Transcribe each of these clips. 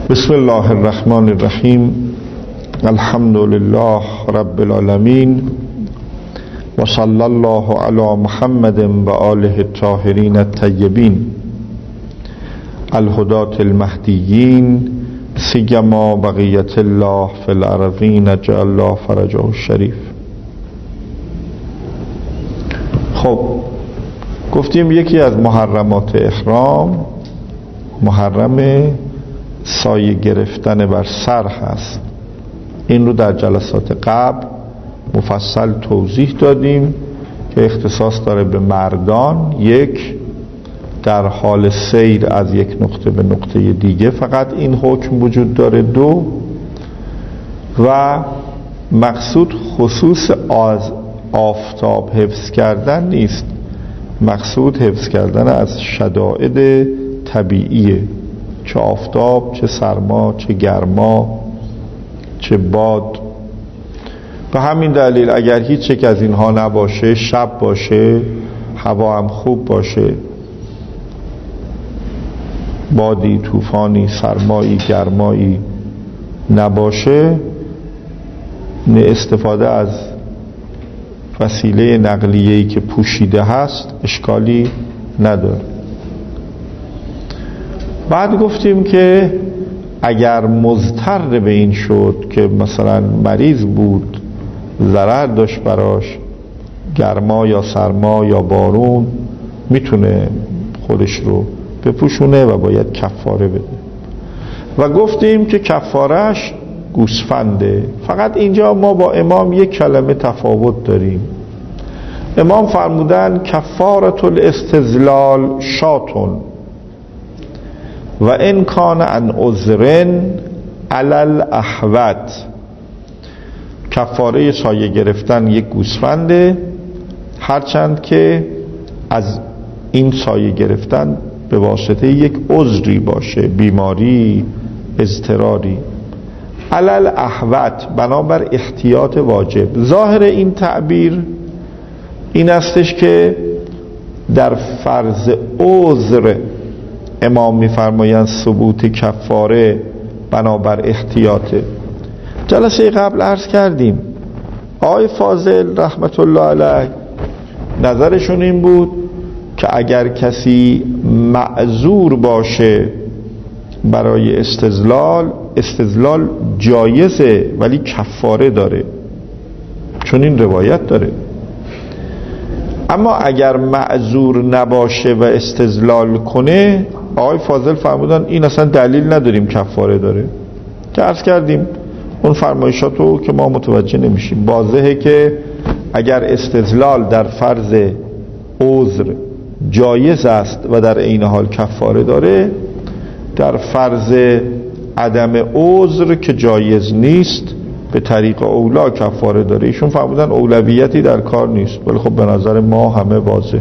بسم الله الرحمن الرحیم. الحمد لله رب العالمین و صلی الله علی محمد و آله الطاهرین الطیبین الهداة المهدیین سیما بقیة الله فی الارضین جعل الله فرجه الشریف. خب گفتیم یکی از محرمات احرام محرم سایه گرفتن بر سر هست. این رو در جلسات قبل مفصل توضیح دادیم که اختصاص داره به مردان، یک در حال سیر از یک نقطه به نقطه دیگه فقط این حکم وجود داره، دو و مقصود خصوص از آفتاب حفظ کردن نیست، مقصود حفظ کردن از شدائد طبیعیه، چه آفتاب، چه سرما، چه گرما، چه باد. به همین دلیل اگر هیچ یک از اینها نباشه، شب باشه، هوا هم خوب باشه، بادی، طوفانی، سرمایی، گرمایی نباشه، استفاده از وسیله نقلیه‌ای که پوشیده هست اشکالی نداره. بعد گفتیم که اگر مضطر به این شد که مثلا مریض بود، ضرر داشت براش، گرما یا سرما یا بارون، میتونه خودش رو بپوشونه و باید کفاره بده. و گفتیم که کفارهش گوسفنده. فقط اینجا ما با امام یک کلمه تفاوت داریم. امام فرمودن کفارة الاستظلال شاتون و ان کان عن عذر علی الاحوط. کفاره سایه گرفتن یک گوسفنده، هرچند که از این سایه گرفتن به واسطه یک عذری باشه، بیماری، اضطراری. علی الاحوط بنابر احتیاط واجب. ظاهر این تعبیر این استش که در فرض عذر امام می‌فرمایند ثبوت کفاره بنابر احتیاطه. جلسه قبل عرض کردیم آقای فاضل رحمت الله علیه نظرشون این بود که اگر کسی معذور باشه برای استظلال جایزه ولی کفاره داره، چون این روایت داره. اما اگر معذور نباشه و استظلال کنه، آقای فاضل فرمودن این اصلا دلیل نداریم کفاره داره. که عرض کردیم اون فرمایشاتو که ما متوجه نمیشیم. واضحه که اگر استظلال در فرض عذر جایز است و در عین حال کفاره داره، در فرض عدم عذر که جایز نیست به طریق اولا کفاره داره. ایشون فرمودن اولویتی در کار نیست، ولی خب به نظر ما همه واضحه.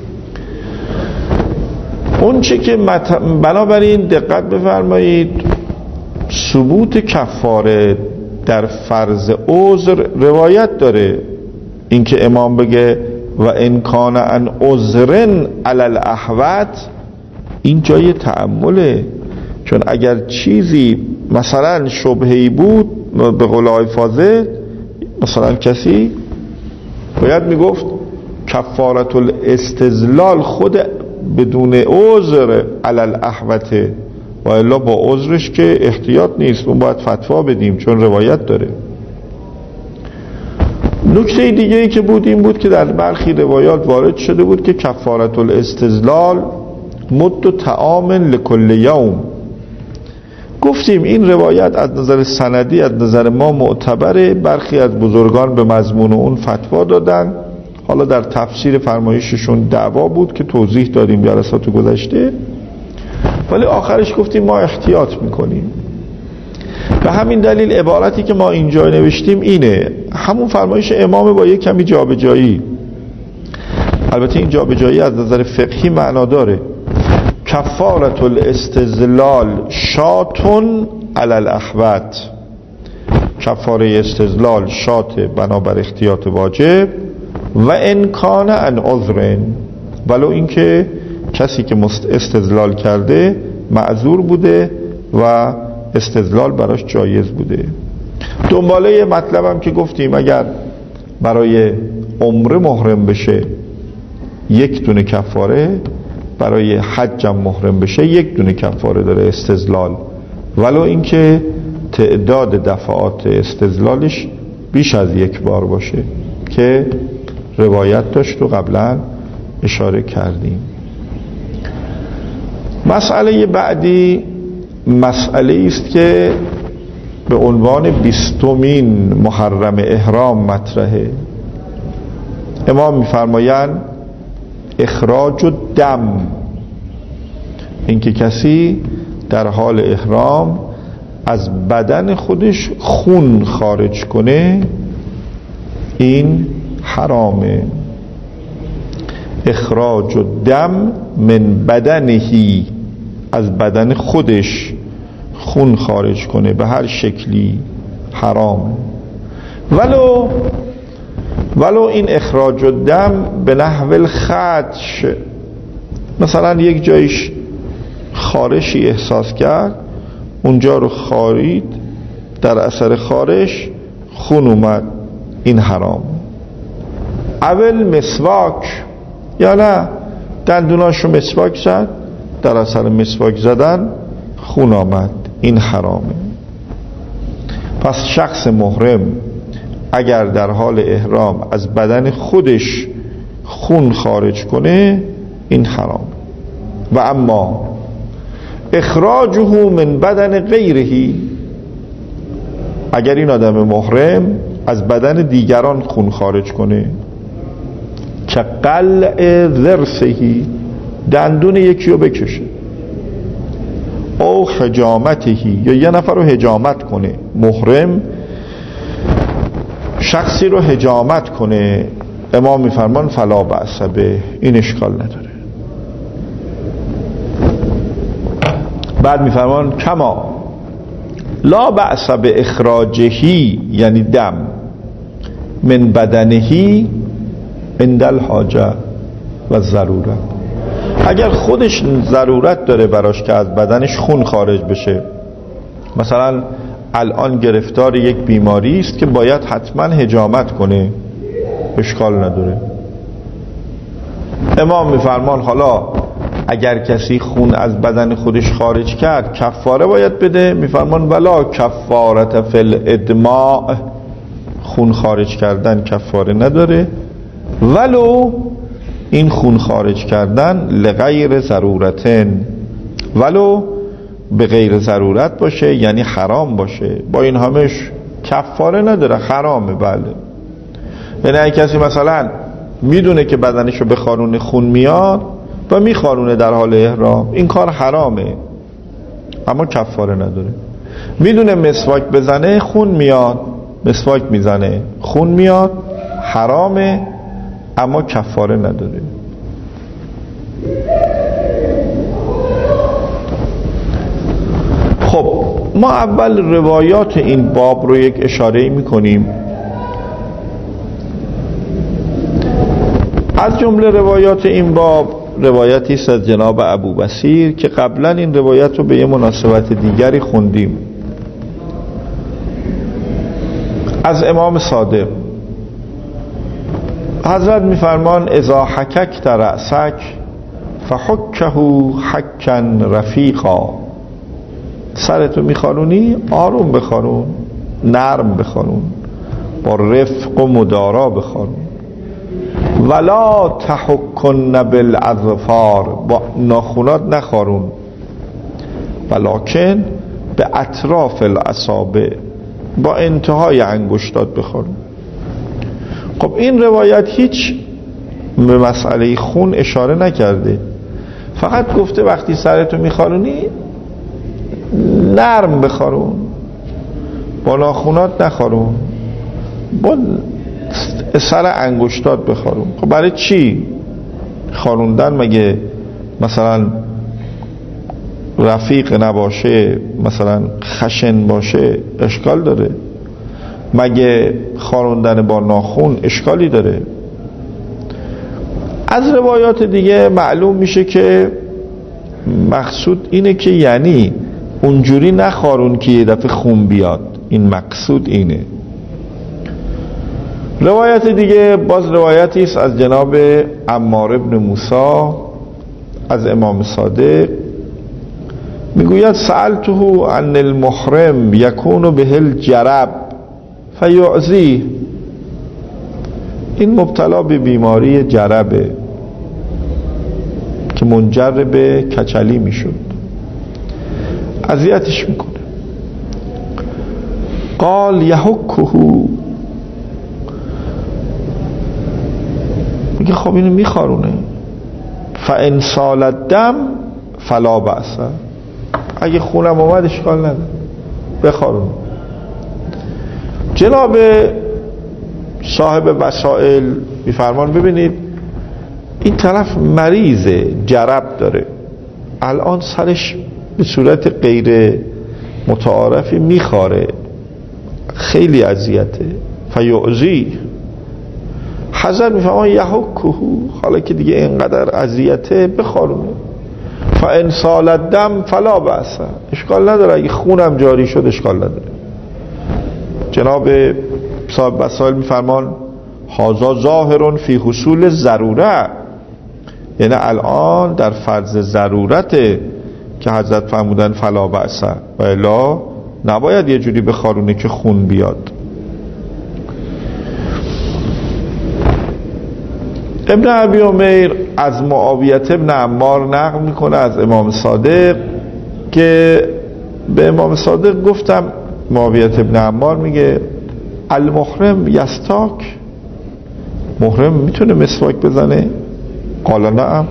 اون چه که بنابراین دقت بفرمایید، ثبوت کفاره در فرض عذر روایت داره. اینکه امام بگه و ان کان عن عذر علی الاحوط، این جای تأمله. چون اگر چیزی مثلا شبهه‌ای بود، به قول آقای فاضل مثلا کسی باید میگفت کفارة الاستظلال خود بدون عذر علی الاحوطه، و الا با عذرش که احتیاط نیست، اون باید فتوا بدیم چون روایت داره. نکته دیگه ای که بود این بود که در برخی روایات وارد شده بود که کفارة الاستظلال مد طعام لکل یوم. گفتیم این روایت از نظر سندی از نظر ما معتبره. برخی از بزرگان به مضمون اون فتوا دادن. حالا در تفسیر فرمایششون دعوا بود که توضیح دادیم جلسات گذشته، ولی آخرش گفتیم ما احتیاط میکنیم. به همین دلیل عبارتی که ما اینجا نوشتیم اینه، همون فرمایش امام با یک کمی جابجایی. البته این جابجایی از نظر فقهی معنا داره. کفارة الاستظلال شاتون علی الاحوط. کفاره استظلال شات بنابر احتیاط واجب. و ان کان عن عذر، ولو اینکه کسی که استظلال کرده معذور بوده و استدلال براش جایز بوده. دنباله مطلبم که گفتیم اگر برای عمره محرم بشه 1 دونه کفاره، برای حجم محرم بشه 1 دونه کفاره داره استدلال، ولو اینکه تعداد دفعات استدلالش بیش از 1 بار باشه که روایت داشت و قبلا اشاره کردیم. مسئله بعدی مسئله است که به عنوان 20مین محرم احرام مطرحه. امام می‌فرمایند اخراج الدم، اینکه کسی در حال احرام از بدن خودش خون خارج کنه این حرامه. اخراج الدم من بدنهی، از بدن خودش خون خارج کنه به هر شکلی حرامه. ولو این اخراج الدم به نحو الخدش، مثلا یک جایش خارشی احساس کرد، اونجا رو خارید، در اثر خارش خون اومد، این حرام. اول مسواک، یا نه دندوناشو مسواک زد، در اثر مسواک زدن خون آمد، این حرامه. پس شخص محرم اگر در حال احرام از بدن خودش خون خارج کنه این حرام. و اما اخراجه من بدن غیره، اگر این آدم محرم از بدن دیگران خون خارج کنه، که قلع ضرسهی، دندون یکی رو بکشه، او حجامتهی، یا یه نفر رو حجامت کنه، محرم شخصی رو حجامت کنه، امام میفرمان فلا بأس به، این اشکال نداره. بعد میفرمان کما لا بأس به اخراجهی، یعنی دم، من بدنهی عند الحاجه و ضرورت، اگر خودش ضرورت داره براش که از بدنش خون خارج بشه، مثلا الان گرفتار یک بیماری است که باید حتما حجامت کنه، اشکال نداره. امام میفرمان حالا اگر کسی خون از بدن خودش خارج کرد کفاره باید بده، میفرمان ولا کفارت فی الادماء، خون خارج کردن کفاره نداره، ولو این خون خارج کردن لغیر ضرورتن، ولو به غیر ضرورت باشه، یعنی حرام باشه، با این همش کفاره نداره، حرامه. بله، یعنی اگه کسی مثلا میدونه که بدنشو بخارونه خون میاد و میخارونه در حال احرام، این کار حرامه اما کفاره نداره. میدونه مسواک بزنه خون میاد، مسواک میزنه خون میاد، حرامه اما کفاره نداره. خب ما اول روایات این باب رو یک اشاره میکنیم. از جمله روایات این باب روایتی است از جناب ابو بصیر که قبلا این روایت رو به یه مناسبت دیگری خوندیم، از امام صادق. حضرت میفرمان اذا حککت رأسک فحکه حکا رفیقا، سرتو میخارونی آروم بخارون، نرم بخارون، با رفق و مدارا بخارون. ولا تحکن بالاظفار، با ناخونات نخارون، ولکن به اطراف الاصابع، با انتهای انگشتات بخارون. خب این روایت هیچ به مسئله خون اشاره نکرده، فقط گفته وقتی سرتو میخارونی نرم بخارون، با ناخونات نخارون، با سر انگشتات بخارون. خب برای چی خاروندن؟ مگه مثلا رفیق نباشه، مثلا خشن باشه اشکال داره؟ مگه خاروندن با ناخون اشکالی داره؟ از روایات دیگه معلوم میشه که مقصود اینه که یعنی اونجوری نخارون که یه دفعه خون بیاد. این مقصود اینه. روایت دیگه باز روایتی است از جناب عمار ابن موسی از امام صادق، میگوید سألته عن المحرم یکون به الجرب فیعزی. این مبتلا به بیماری جربه که منجر به کچلی میشد، اذیتش میکنه. قال یحکه، میگه خب اینو میخارونه. فان سال الدم فلا بأس، اگه خونم اومد اشکال نداره بخارونه. جناب صاحب وسائل میفرمان ببینید این طرف مریضه، جرب داره، الان سرش به صورت غیر متعارفی میخاره، خیلی اذیته. فیعزی، حضرت میفرمان یحکه، حالا که دیگه اینقدر اذیته بخارونه. فان سال الدم فلا بأس، اشکال نداره، اگه خونم جاری شد اشکال نداره. جناب صاحب وسائل میفرمان هذا ظاهر فی حصول ضروره، یعنی الان در فرض ضرورته که حضرت فرمودن فلا بأس، و الا نباید یه جوری بخارونه که خون بیاد. ابن ابی عمیر از معاویه ابن عمار نقل میکنه از امام صادق که به امام صادق گفتم، معاویه ابن عمار میگه المحرم یستاک، محرم میتونه مسواک بزنه؟ قال نعم.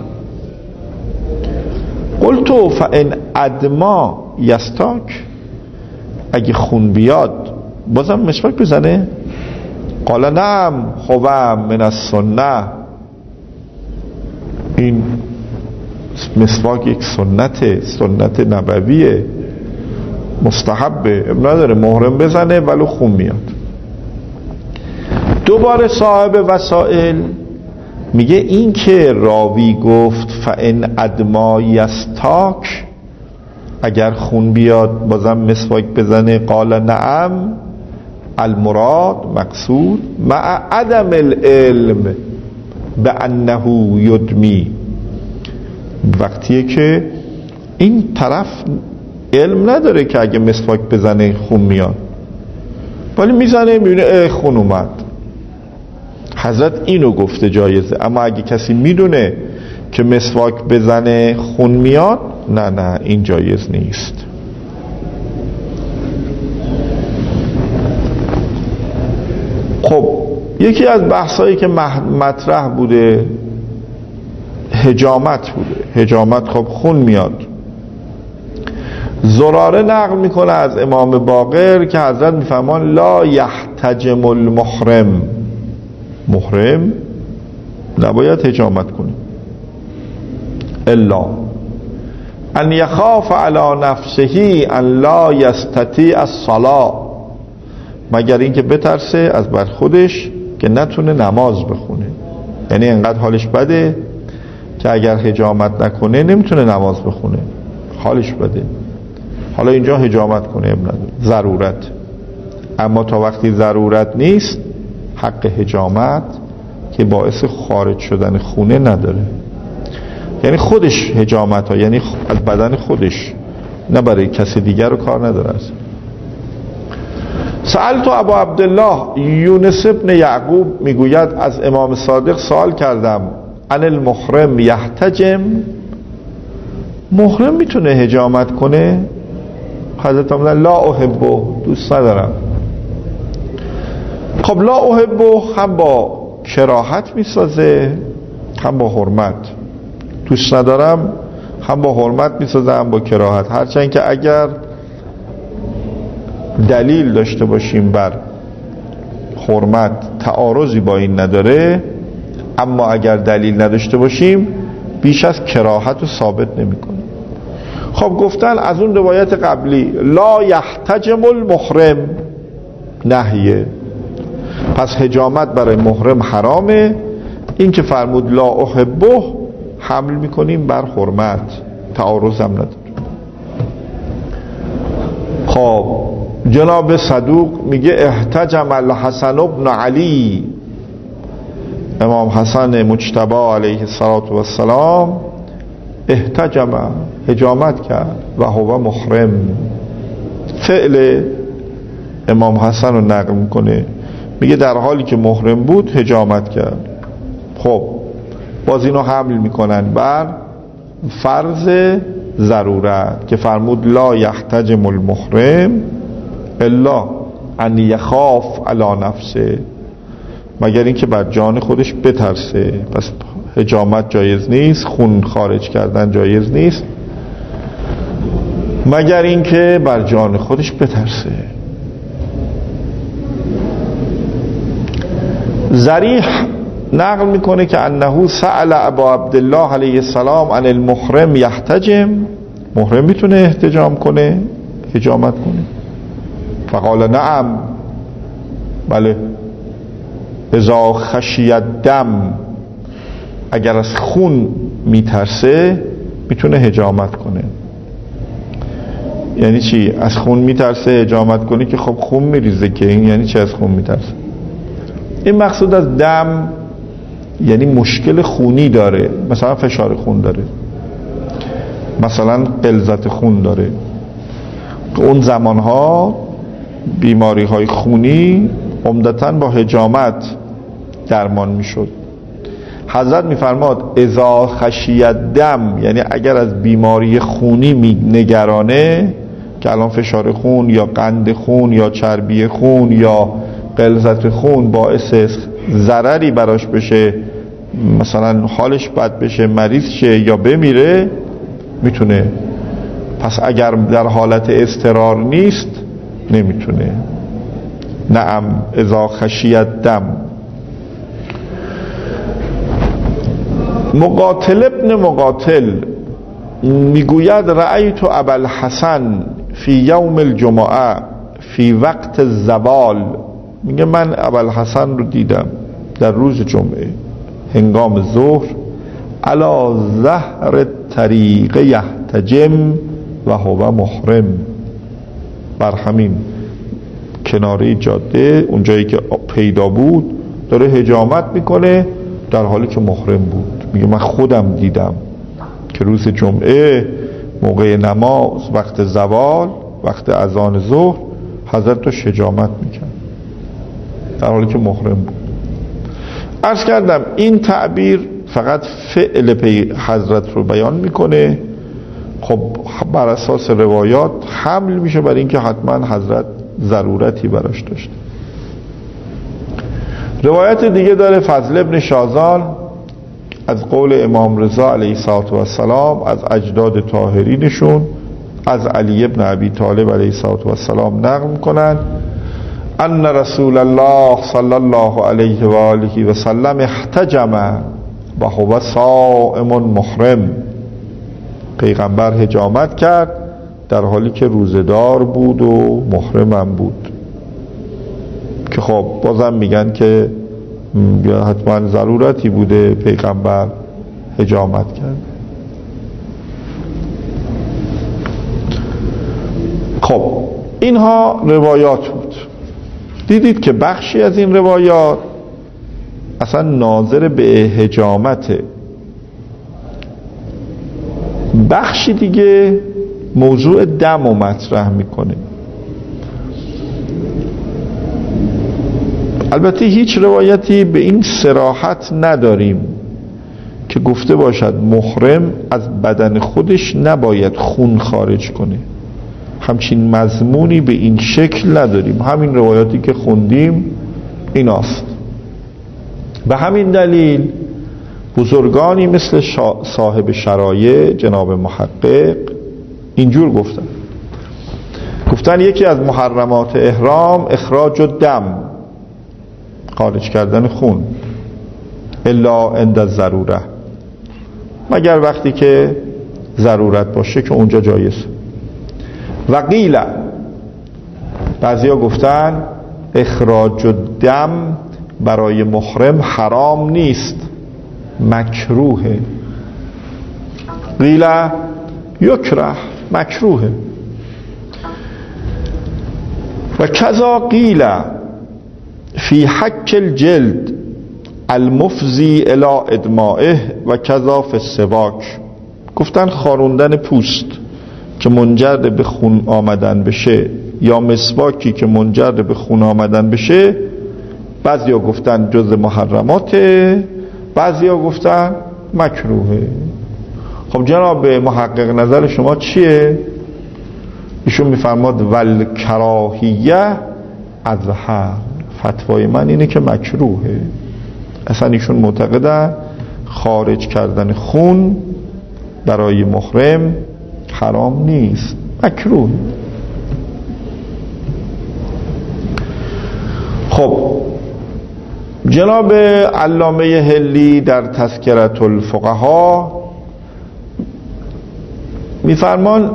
قلت فان ادما یستاک، اگه خون بیاد بازم مسواک بزنه؟ قال نعم هو من السنه، این مسواک یک سنت نبویه، مستحبه، نداره محرم بزنه ولو خون میاد. دوباره صاحب وسائل میگه این که راوی گفت فان ادما یستاک، اگر خون بیاد بازم مسواک بزنه، قال نعم، المراد مقصود مع عدم العلم بانه یدمی، وقتیه که این طرف علم نداره که اگه مسواک بزنه خون میاد، ولی میزنه میبینه خون اومد. حضرت اینو گفته جایزه، اما اگه کسی میدونه که مسواک بزنه خون میاد، نه این جایز نیست. خب یکی از بحثایی که مطرح بوده حجامت بوده. حجامت خب خون میاد. زراره نقل میکنه از امام باقر که حضرت میفرمان لا یحتجم المحرم، محرم نباید حجامت کنه الا ان یخاف علی نفسه ان لا یستطیع الصلاة، مگر اینکه بترسه از بر خودش که نتونه نماز بخونه. یعنی انقدر حالش بده که اگر حجامت نکنه نمیتونه نماز بخونه، حالش بده. حالا اینجا حجامت کنه ابن ضرورت، اما تا وقتی ضرورت نیست حق حجامت که باعث خارج شدن خونه نداره. یعنی خودش حجامت ها، یعنی از بدن خودش، نه برای کسی دیگر رو کار نداره. سألت ابو عبدالله یونس ابن یعقوب میگوید از امام صادق سوال کردم عن المحرم یحتجم، محرم میتونه حجامت کنه؟ حضرت فرمودن لا احبه، دوست ندارم. خب لا احبه هم با کراهت میسازه هم با حرمت. دوست ندارم هم با حرمت میسازه هم با کراهت، هرچند که اگر دلیل داشته باشیم بر حرمت تعارضی با این نداره، اما اگر دلیل نداشته باشیم بیش از کراهت رو ثابت نمی‌کنه. خب گفتن از اون روایت قبلی لا یحتجم المحرم نهیه، پس حجامت برای محرم حرامه. این که فرمود لا احبه حمل میکنیم بر حرمت، تعارض هم نداره. خب جناب صدوق میگه احتجم الحسن بن علی، امام حسن مجتبی علیه السلام احتجم، حجامت کرد، و هو محرم. فعل امام حسن رو نقل میکنه، میگه در حالی که محرم بود حجامت کرد. خب باز اینو حمل میکنن بر فرض ضرورت که فرمود لا یحتجم المحرم الا ان یخاف علی نفسه، مگر اینکه بر جان خودش بترسه. پس حجامت جایز نیست، خون خارج کردن جایز نیست مگر اینکه بر جان خودش بترسه. ذریح نقل میکنه که انه سأل ابا عبدالله علیه السلام عن المحرم یحتجم، محرم میتونه احتجام کنه، حجامت کنه؟ فقال نعم، بله، اذا خشی الدم، اگر از خون میترسه میتونه حجامت کنه. یعنی چی؟ از خون میترسه حجامت کنه که خب خون میریزه که، این یعنی چی از خون میترسه؟ این مقصود از دم یعنی مشکل خونی داره، مثلا فشار خون داره، مثلا غلظت خون داره. اون زمانها بیماری های خونی عمدتاً با حجامت درمان میشد. حضرت میفرماد اذا خشی الدم، یعنی اگر از بیماری خونی نگرانه که الان فشار خون یا قند خون یا چربی خون یا غلظت خون باعث ضرری براش بشه، مثلا حالش بد بشه، مریض شه یا بمیره، میتونه. پس اگر در حالت اضطرار نیست نمیتونه. نعم اذا خشی الدم. مقاتل ابن مقاتل میگوید رأیت ابا الحسن فی یوم الجمعه فی وقت الزوال، میگه من ابا الحسن رو دیدم در روز جمعه هنگام ظهر، علی ظهر طریق یحتجم و هو محرم، بر همین کناره جاده اونجایی که پیدا بود داره حجامت میکنه در حالی که محرم بود. میگه من خودم دیدم که روز جمعه موقع نماز وقت زوال، وقت اذان ظهر، حضرت رو حجامت میکرد در حالی که محرم بود. عرض کردم این تعبیر فقط فعل حضرت رو بیان میکنه. خب بر اساس روایات حمل میشه بر این که حتما حضرت ضرورتی براش داشت. روایت دیگه داره فضل ابن شازان از قول امام رضا علیه السلام از اجداد طاهرینشون از علی ابن ابی طالب علیه السلام نقل میکنن ان رسول الله صلی الله علیه و آله و سلم احتجم و هو صائم محرم، پیغمبر حجامت کرد در حالی که روزدار بود و محرمم بود. که خب بازم میگن که یا حتما ضرورتی بوده پیغمبر حجامت کرد. خب اینها روایات بود. دیدید که بخشی از این روایات اصلا ناظر به حجامته، بخشی دیگه موضوع دم رو مطرح میکنه. البته هیچ روایتی به این صراحت نداریم که گفته باشد محرم از بدن خودش نباید خون خارج کنه، همچین مضمونی به این شکل نداریم. همین روایاتی که خوندیم ایناست. به همین دلیل بزرگانی مثل صاحب شرایع جناب محقق اینجور گفتن یکی از محرمات احرام اخراج الدم، خارج کردن خون، الا عند الضروره، مگر وقتی که ضرورت باشه که اونجا جایز. و قیل، بعضیا گفتن اخراج الدم برای محرم حرام نیست، مکروهه. قیل یکره، مکروهه. و کذا قیل فی حک الجلد المفضی الی ادمائه و کذا فی السواک. گفتن خاروندن پوست که منجر به خون آمدن بشه یا مسواکی که منجر به خون آمدن بشه، بعضیا گفتن جز محرماته، بعضیا گفتن مکروهه. خب جناب محقق نظر شما چیه؟ ایشون میفرماد ول کراهیه اظهر، فتوای من اینه که مکروهه. اصلا ایشون معتقدن خارج کردن خون برای محرم حرام نیست، مکروه. خب جناب علامه هلی در تذکرة الفقها میفرمان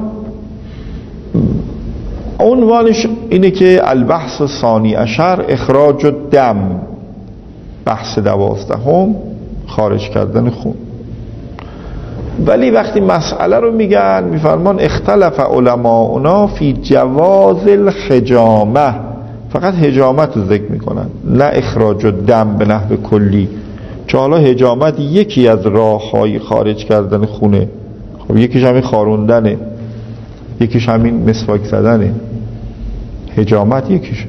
عنوانش اینه که البحث ثانی عشر اخراج الدم، بحث 12 خارج کردن خون. ولی وقتی مسئله رو میگن میفرمان اختلف علماؤنا فی جواز الحجامه، فقط حجامت رو ذکر میکنن، نه اخراج الدم به نحو کلی، چون حالا حجامت یکی از راههای خارج کردن خونه. خب یکیش همین خاروندنه، یکیش همین مسواک زدنه، حجامت یکیش.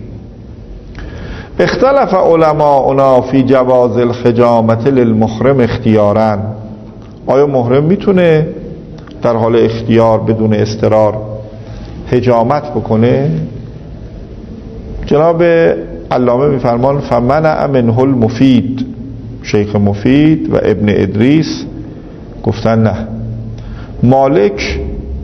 اختلف علماؤنا فی جواز الحجامت للمحرم اختیارا، آیا محرم میتونه در حال اختیار بدون اضطرار حجامت بکنه؟ جناب علامه میفرمان فمنع منه المفید، شیخ مفید و ابن ادریس گفتن نه. مالک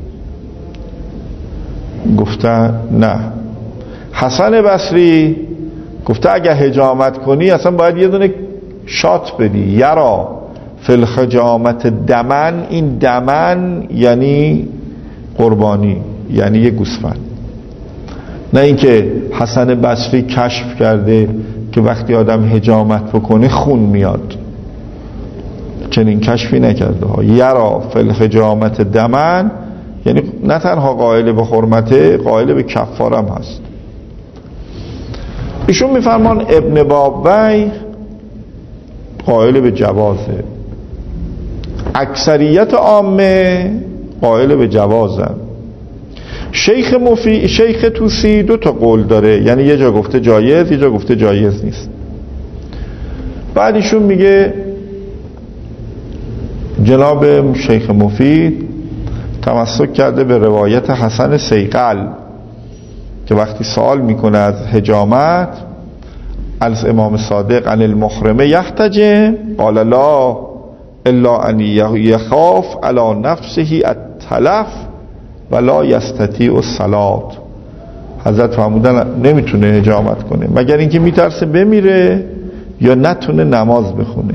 گفتن نه. حسن بصری گفته اگه حجامت کنی اصلا باید یه دونه شات بدی. یرا فی الحجامت دمن، این دمن یعنی قربانی، یعنی یه گوسفند، نه اینکه حسن بصری کشف کرده که وقتی آدم حجامت بکنه خون میاد، چنین کشفی نکرده ها. یرا فی الحجامت دمن یعنی نه تنها قائل به حرمته، قائل به کفارم هست. ایشون میفرمان ابن بابوی قائل به جوازه، اکثریت عامه قائل به جوازن. شیخ توسی 2 تا قول داره، یعنی یه جا گفته جایز، یه جا گفته جایز نیست. بعد ایشون میگه جناب شیخ مفید تمسک کرده به روایت حسن سیقل که وقتی سوال میکنه از حجامت از امام صادق عن المحرم یحتجم قال لا الا ان یخاف علی نفسه التلف ولا یستطیع الصلاة. حضرت فرمودن نمیتونه حجامت کنه مگر اینکه میترسه بمیره یا نتونه نماز بخونه.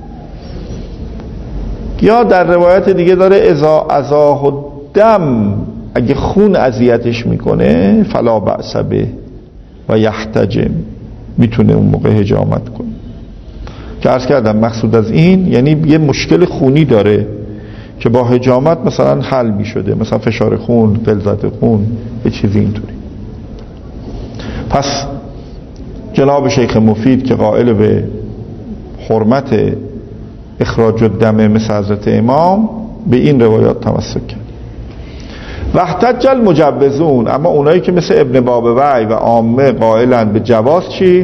یا در روایت دیگه داره اذا ازاه الدم، اگه خون اذیتش میکنه فلا بأس به و یحتجم، میتونه اون موقع حجامت کنه. که عرض کردم مقصود از این یعنی یه مشکل خونی داره که با حجامت مثلا حل میشده، مثلا فشار خون، غلظت خون، یه چیزی اینطوری. پس جناب شیخ مفید که قائل به حرمت اخراج الدم مثل حضرت امام به این روایات تمسک کرد. واحتج المجوزون، اما اونایی که مثل ابن بابوی و عامه قائلن به جواز چی؟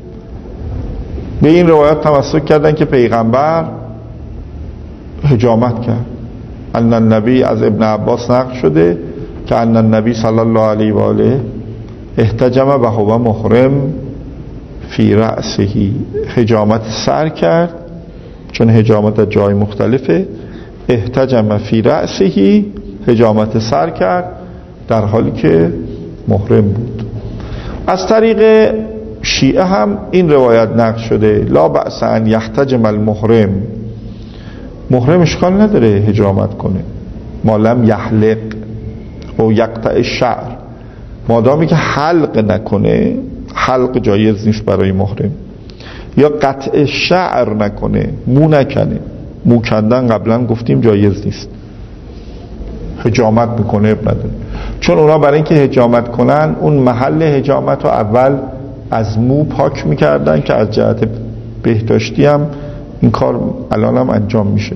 به این روایات تمسک کردن که پیغمبر حجامت کرد. ان النبی، از ابن عباس نقل شده که ان النبی صلی الله علیه و آله احتجم و هو محرم فی رأسه، حجامت سر کرد، چون حجامت از جای مختلفه. احتجم فی رأسه، حجامت سر کرد در حالی که محرم بود. از طریق شیعه هم این روایت نقل شده لا بأس ان یحتجم المحرم، محرم اشکال نداره حجامت کنه ما لم یحلق و یقطع الشعر، مادامی که حلق نکنه. حلق جایز نیست برای محرم. یا قطع شعر نکنه، مو نکنه. مو کندن قبلا گفتیم جایز نیست، حجامت میکنه اب نداره. چون اونا برای اینکه حجامت کنن اون محل حجامت رو اول از مو پاک میکردن که از جهت بهداشتی هم این کار الان هم انجام میشه.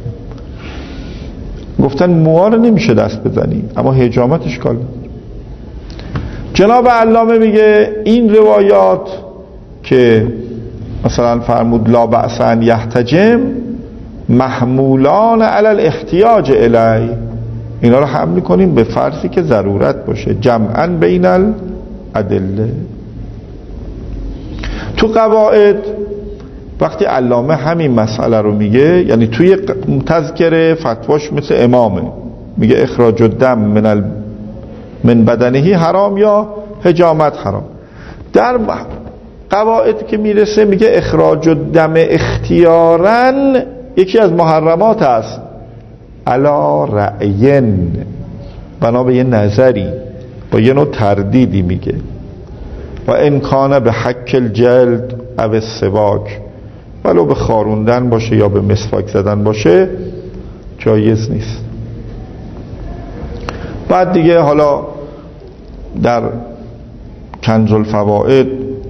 گفتن موها رو نمیشه دست بزنی اما حجامتش کار. جناب علامه میگه این روایات که مثلا فرمود لا بأس ان یحتجم محمولان علی الاحتیاج الی، اینا رو حمل کنیم به فرضی که ضرورت باشه، جمعا بین الادله. تو قواعد وقتی علامه همین مسئله رو میگه، یعنی توی تذکره فتواش مثل امامه، میگه اخراج الدم من بدنهی حرام یا حجامت حرام. در قواعد که میرسه میگه اخراج الدم اختیاراً یکی از محرمات است، علا رأین، بنا به یه نظری با یه نوع تردیدی میگه، و امکانه به حک الجلد او السواک، ولو به خاروندن باشه یا به مسواک زدن باشه جایز نیست. بعد دیگه حالا در کنز الفوائد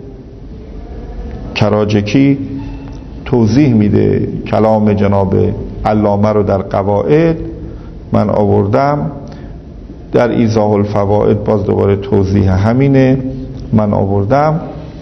کراجکی توضیح میده کلام جناب علامه رو در قواعد من آوردم، در ایضاح الفوائد باز دوباره توضیح همینه من آوردم.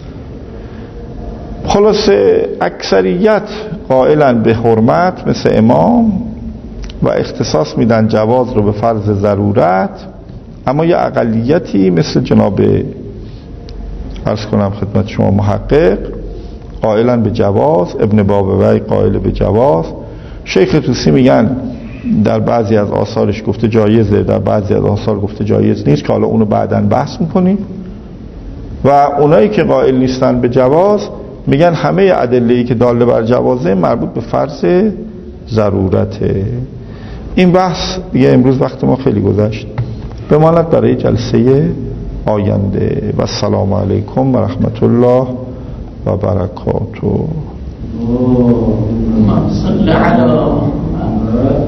خلاصه اکثریت قائلن به حرمت مثل امام و اختصاص میدن جواز رو به فرض ضرورت، اما یه اقلیتی مثل جناب عرض کنم خدمت شما محقق قائلن به جواز، ابن بابوی قائل به جواز، شیخ طوسی میگن در بعضی از آثارش گفته جایزه، در بعضی از آثار گفته جایز نیست که حالا اونو بعداً بحث میکنیم. و اونایی که قائل نیستن به جواز میگن همه ادله‌ای که داله بر جوازه مربوط به فرض ضرورته. این بحث دیگه امروز وقت ما خیلی گذشت، بماند برای جلسه آینده. و السلام علیکم و رحمت الله و برکاته.